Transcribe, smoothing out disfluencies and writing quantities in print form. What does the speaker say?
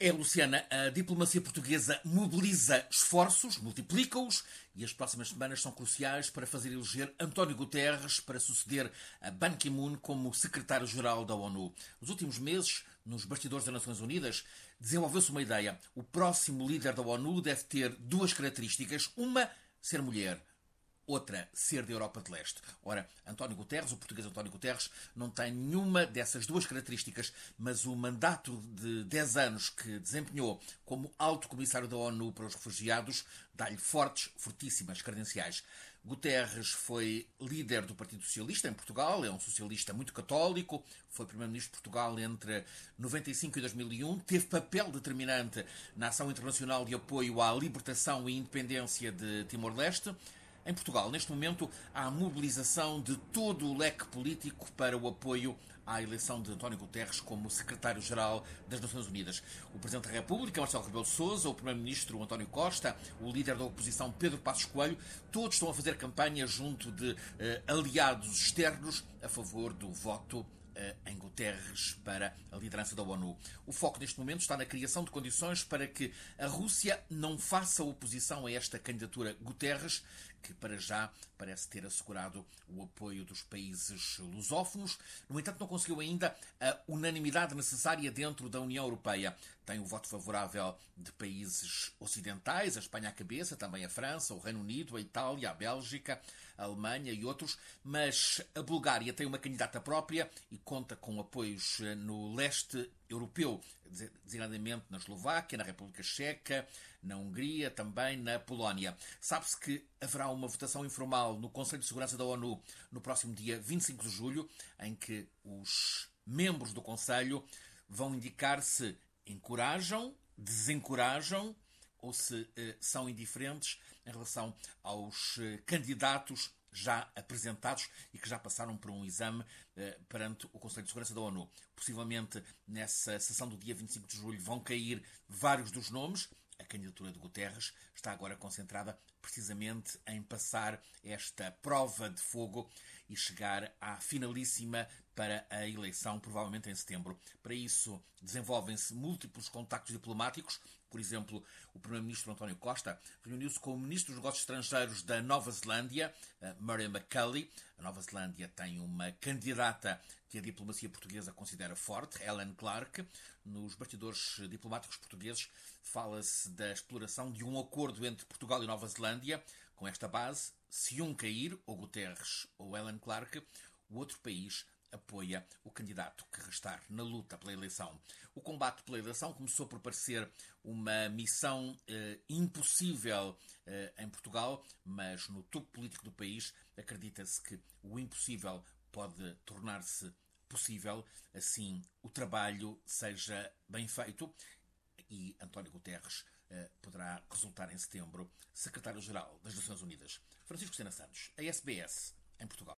É, Luciana, a diplomacia portuguesa mobiliza esforços, multiplica-os, e as próximas semanas são cruciais para fazer eleger António Guterres para suceder a Ban Ki-moon como secretário-geral da ONU. Nos últimos meses, nos bastidores das Nações Unidas, desenvolveu-se uma ideia. O próximo líder da ONU deve ter duas características. Uma, ser mulher. Outra, ser da Europa de Leste. Ora, António Guterres, o português António Guterres, não tem nenhuma dessas duas características, mas o mandato de 10 anos que desempenhou como alto comissário da ONU para os refugiados dá-lhe fortíssimas credenciais. Guterres foi líder do Partido Socialista em Portugal, é um socialista muito católico, foi primeiro-ministro de Portugal entre 95 e 2001, teve papel determinante na ação internacional de apoio à libertação e independência de Timor-Leste. Em Portugal, neste momento, há a mobilização de todo o leque político para o apoio à eleição de António Guterres como secretário-geral das Nações Unidas. O Presidente da República, Marcelo Rebelo de Sousa, o Primeiro-Ministro António Costa, o líder da oposição Pedro Passos Coelho, todos estão a fazer campanha junto de aliados externos a favor do voto em Guterres para a liderança da ONU. O foco neste momento está na criação de condições para que a Rússia não faça oposição a esta candidatura Guterres, que para já parece ter assegurado o apoio dos países lusófonos. No entanto, não conseguiu ainda a unanimidade necessária dentro da União Europeia. Tem o voto favorável de países ocidentais, a Espanha à cabeça, também a França, o Reino Unido, a Itália, a Bélgica, a Alemanha e outros, mas a Bulgária tem uma candidata própria e conta com apoios no leste europeu, designadamente na Eslováquia, na República Checa, na Hungria, também na Polónia. Sabe-se que haverá uma votação informal no Conselho de Segurança da ONU no próximo dia 25 de julho, em que os membros do Conselho vão indicar se encorajam, desencorajam ou se são indiferentes em relação aos candidatos já apresentados e que já passaram por um exame perante o Conselho de Segurança da ONU. Possivelmente, nessa sessão do dia 25 de julho, vão cair vários dos nomes. A candidatura de Guterres está agora concentrada precisamente em passar esta prova de fogo e chegar à finalíssima para a eleição, provavelmente em setembro. Para isso, desenvolvem-se múltiplos contactos diplomáticos. Por exemplo, o Primeiro-Ministro António Costa reuniu-se com o Ministro dos Negócios Estrangeiros da Nova Zelândia, Murray McCully. A Nova Zelândia tem uma candidata que a diplomacia portuguesa considera forte, Helen Clark. Nos bastidores diplomáticos portugueses fala-se da exploração de um acordo entre Portugal e Nova Zelândia. Com esta base, se um cair, ou Guterres ou Helen Clark, o outro país apoia o candidato que restar na luta pela eleição. O combate pela eleição começou por parecer uma missão impossível em Portugal, mas no topo político do país acredita-se que o impossível pode tornar-se possível, assim o trabalho seja bem feito e António Guterres poderá resultar em setembro secretário-geral das Nações Unidas. Francisco Sena Santos, a SBS, em Portugal.